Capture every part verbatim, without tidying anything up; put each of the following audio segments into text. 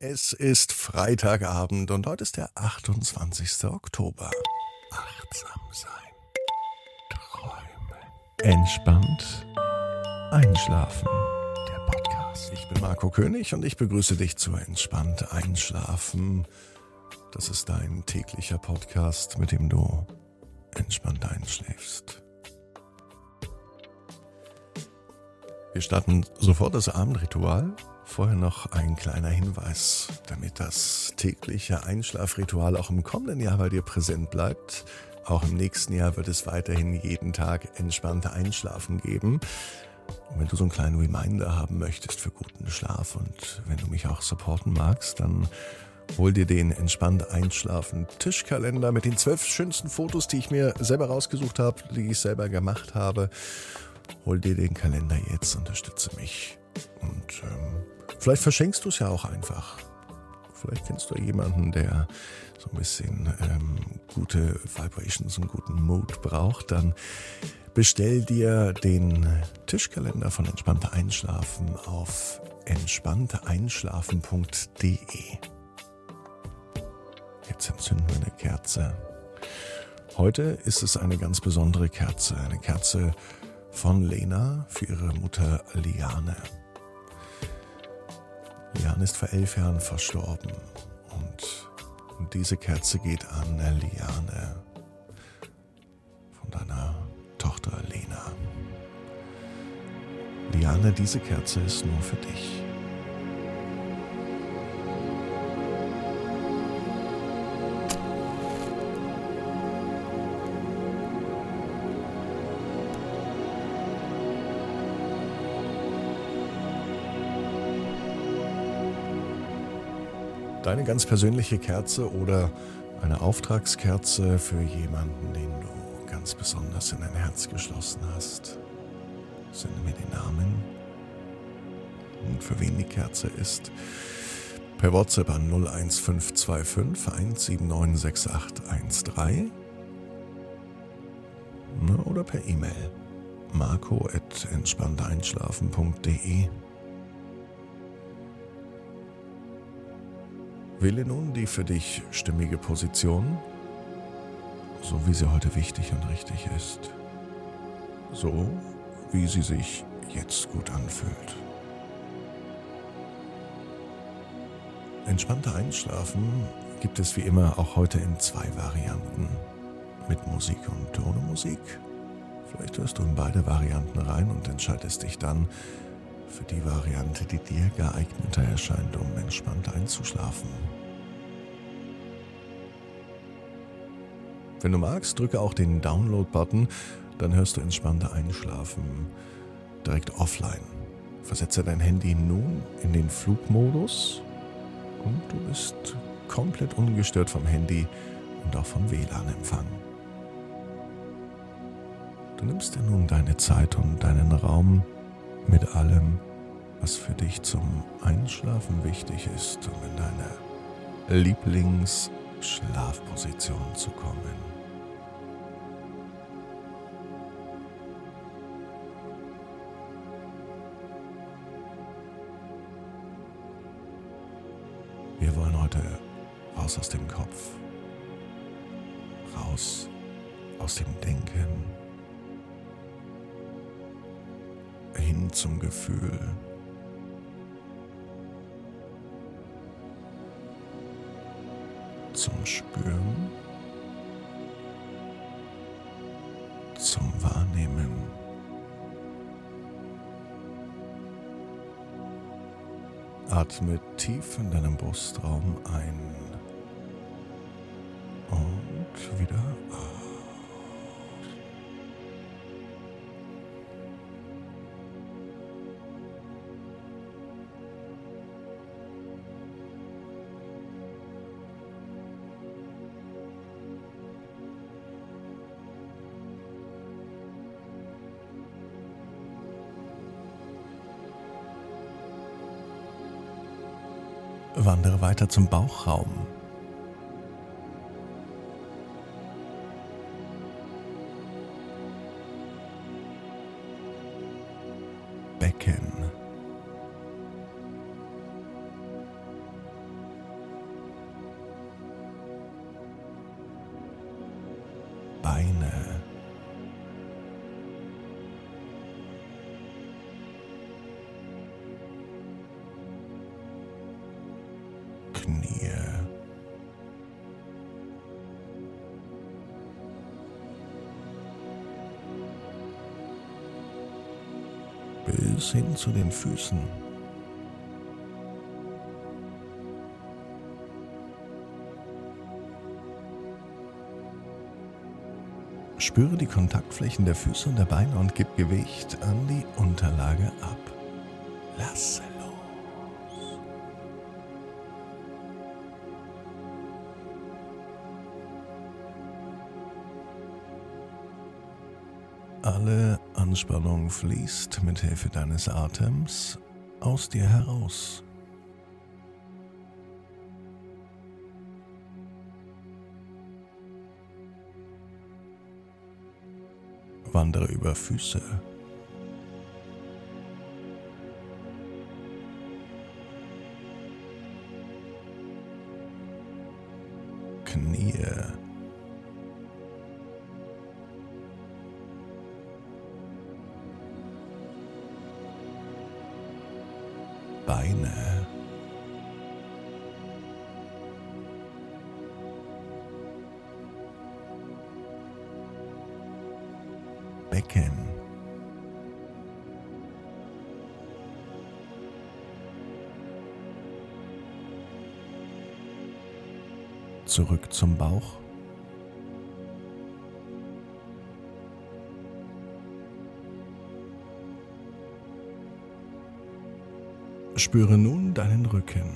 Es ist Freitagabend und heute ist der achtundzwanzigster Oktober. Achtsam sein. Träumen. Entspannt. Einschlafen. Der Podcast. Ich bin Marco König und ich begrüße dich zu Entspannt Einschlafen. Das ist dein täglicher Podcast, mit dem du entspannt einschläfst. Wir starten sofort das Abendritual. Vorher noch ein kleiner Hinweis, damit das tägliche Einschlafritual auch im kommenden Jahr bei dir präsent bleibt. Auch im nächsten Jahr wird es weiterhin jeden Tag entspannte Einschlafen geben. Und wenn du so einen kleinen Reminder haben möchtest für guten Schlaf und wenn du mich auch supporten magst, dann hol dir den Entspannt Einschlafen Tischkalender mit den zwölf schönsten Fotos, die ich mir selber rausgesucht habe, die ich selber gemacht habe. Hol dir den Kalender jetzt, unterstütze mich und ähm, vielleicht verschenkst du es ja auch einfach. Vielleicht kennst du jemanden, der so ein bisschen ähm, gute Vibrations und guten Mood braucht. Dann bestell dir den Tischkalender von Entspannte Einschlafen auf entspannte einschlafen punkt de. Jetzt entzünden wir eine Kerze. Heute ist es eine ganz besondere Kerze. Eine Kerze von Lena für ihre Mutter Liane. Liane ist vor elf Jahren verstorben und diese Kerze geht an Liane von deiner Tochter Lena. Liane, diese Kerze ist nur für dich. Deine ganz persönliche Kerze oder eine Auftragskerze für jemanden, den du ganz besonders in dein Herz geschlossen hast. Sende mir den Namen und für wen die Kerze ist. Per WhatsApp an null eins fünf zwei fünf eins sieben neun sechs acht eins drei oder per E-Mail marco at entspannt einschlafen punkt de. Wähle nun die für dich stimmige Position, so wie sie heute wichtig und richtig ist. So, wie sie sich jetzt gut anfühlt. Entspannter Einschlafen gibt es wie immer auch heute in zwei Varianten. Mit Musik und ohne Musik. Vielleicht hörst du in beide Varianten rein und entscheidest dich dann für die Variante, die dir geeigneter erscheint, um entspannt einzuschlafen. Wenn du magst, drücke auch den Download-Button, dann hörst du entspannter Einschlafen direkt offline. Versetze dein Handy nun in den Flugmodus und du bist komplett ungestört vom Handy und auch vom W L A N-Empfang. Du nimmst dir nun deine Zeit und deinen Raum mit allem, was für dich zum Einschlafen wichtig ist, um in deine Lieblingsschlafposition zu kommen. Wir wollen heute raus aus dem Kopf, raus aus dem Denken, hin zum Gefühl. Zum Spüren, zum Wahrnehmen. Atme tief in deinem Brustraum ein und wieder aus. Wandere weiter zum Bauchraum. Becken. Beine, Knie, bis hin zu den Füßen. Spüre die Kontaktflächen der Füße und der Beine und gib Gewicht an die Unterlage ab. Lasse los. Alle Anspannung fließt mit Hilfe deines Atems aus dir heraus. Wandere über Füße, Knie, Beine, Becken, zurück zum Bauch, spüre nun deinen Rücken.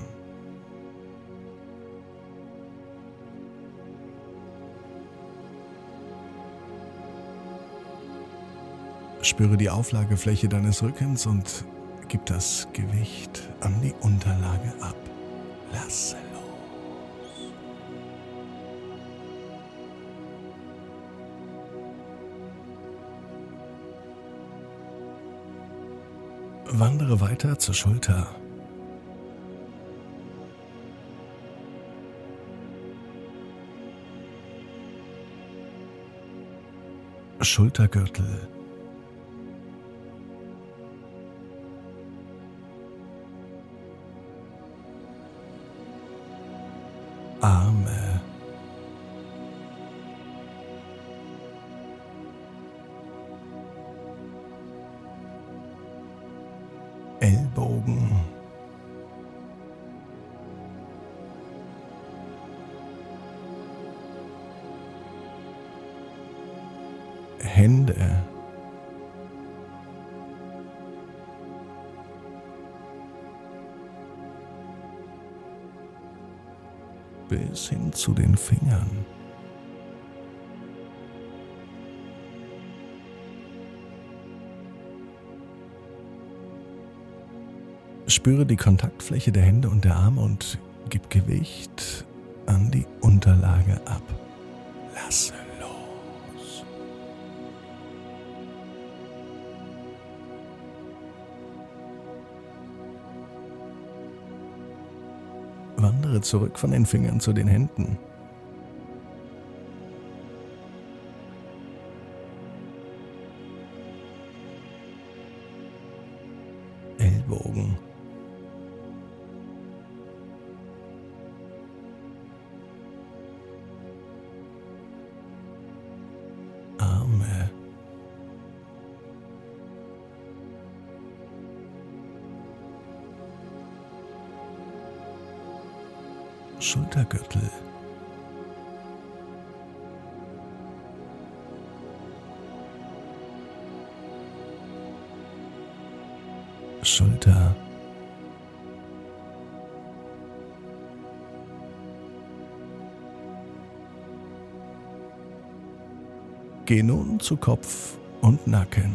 Spüre die Auflagefläche deines Rückens und gib das Gewicht an die Unterlage ab. Lasse los. Wandere weiter zur Schulter. Schultergürtel. Arme, Ellbogen, Hände, bis hin zu den Fingern. Spüre die Kontaktfläche der Hände und der Arme und gib Gewicht an die Unterlage ab. Lasse los. Wandere zurück von den Fingern zu den Händen. Ellbogen. Arme. Schultergürtel. Schulter. Geh nun zu Kopf und Nacken.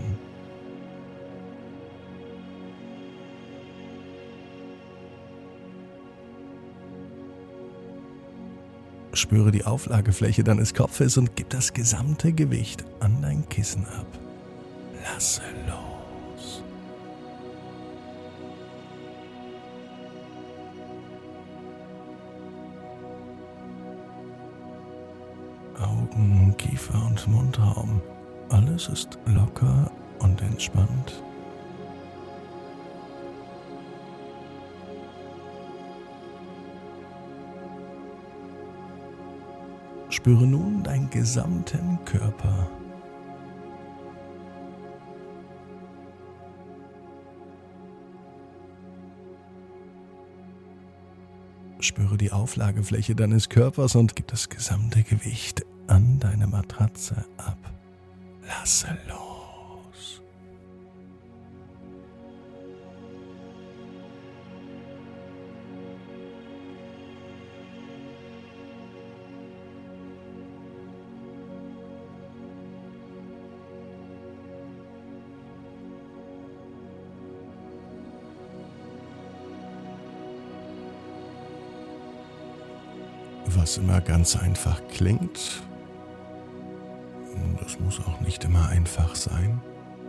Spüre die Auflagefläche deines Kopfes und gib das gesamte Gewicht an dein Kissen ab. Lasse los. Augen, Kiefer und Mundraum. Alles ist locker und entspannt. Spüre nun deinen gesamten Körper. Spüre die Auflagefläche deines Körpers und gib das gesamte Gewicht an deine Matratze ab. Lasse los. Was immer ganz einfach klingt, das muss auch nicht immer einfach sein.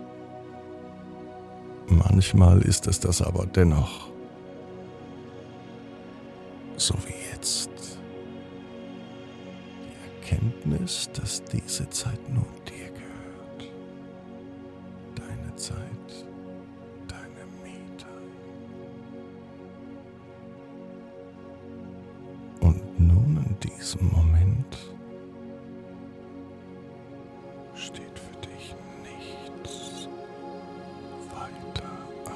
Manchmal ist es das aber dennoch. So wie jetzt. Die Erkenntnis, dass diese Zeit nur dir gehört. Deine Zeit, deine Me-Time. Und nun in diesem Moment steht für dich nichts weiter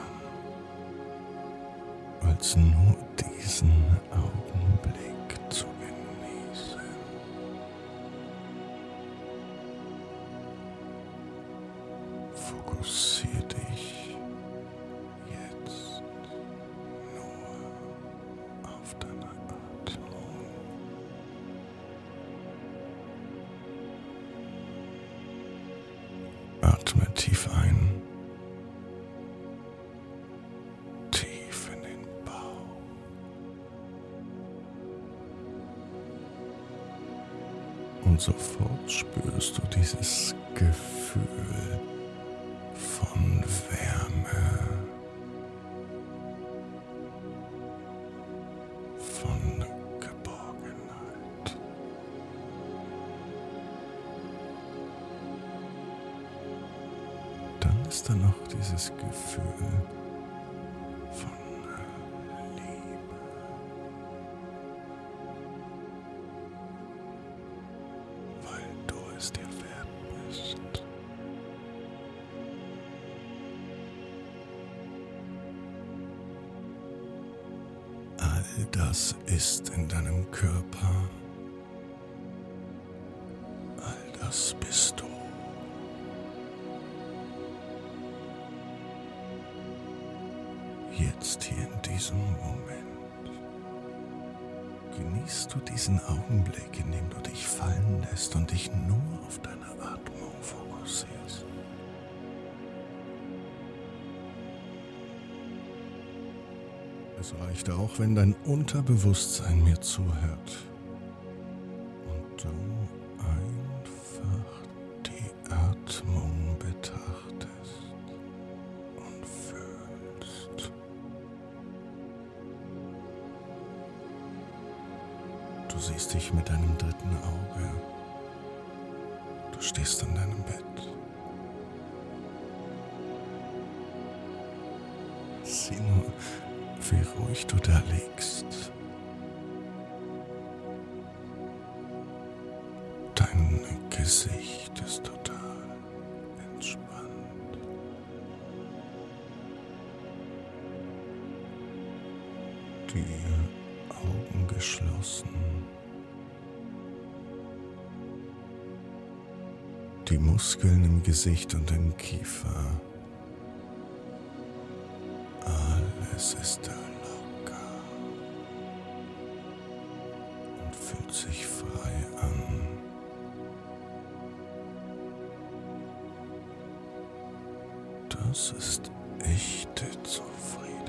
an, als nur diesen Augenblick zu genießen. Fokussier dich jetzt nur auf deine Atmung. Atme tief ein, tief in den Bauch und sofort spürst du dieses Gefühl von Wärme, von Geborgenheit. Dann ist da noch dieses Gefühl von Liebe. Weil du es dir wert bist. All das ist in deinem Körper. All das bist du. Jetzt hier in diesem Moment genießt du diesen Augenblick, in dem du dich fallen lässt und dich nur auf deine Atmung fokussierst. Es reicht auch, wenn dein Unterbewusstsein mir zuhört und du einfach die Atmung betrachtest und fühlst. Du siehst dich mit deinem dritten Auge. Du stehst an deinem Bett. Sieh nur, wie ruhig du da liegst. Dein Gesicht ist total entspannt. Die Augen geschlossen. Die Muskeln im Gesicht und im Kiefer. Alles ist locker und fühlt sich frei an. Das ist echte Zufriedenheit.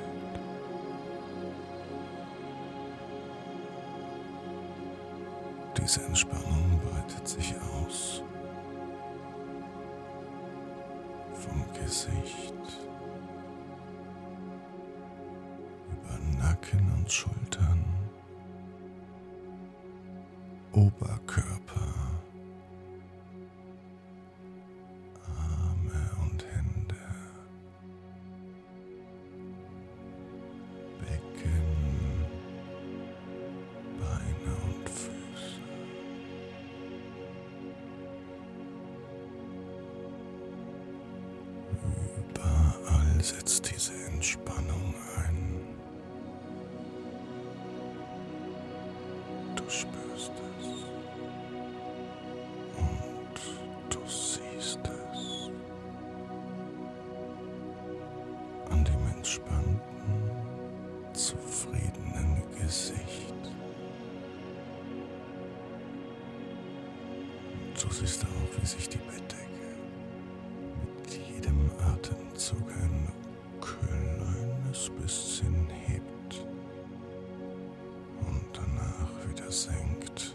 Diese Entspannung breitet sich aus vom Gesicht über Nacken und Schultern, Oberkörper, setzt diese Entspannung ein. Du spürst es und du siehst es an dem entspannten, zufriedenen Gesicht. Du siehst auch, wie sich die Bettdecke mit jedem Atemzug ein kleines bisschen hebt und danach wieder senkt.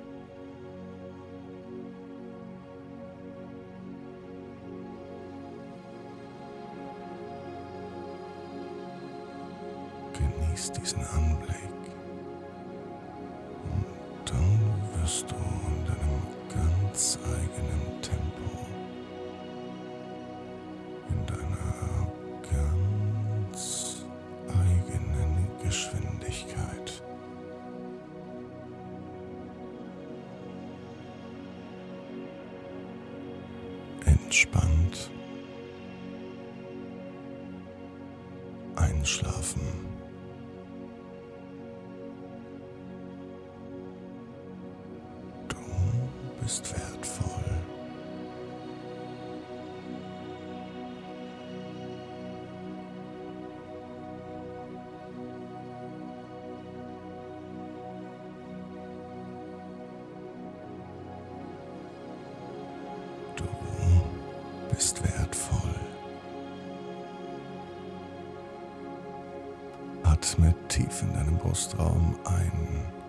Genieß diesen Anblick und dann wirst du in deinem ganz eigenen Tempo, in deiner ganz eigenen Geschwindigkeit entspannt einschlafen. Du bist wertvoll. Du bist wertvoll. Atme tief in deinem Brustraum ein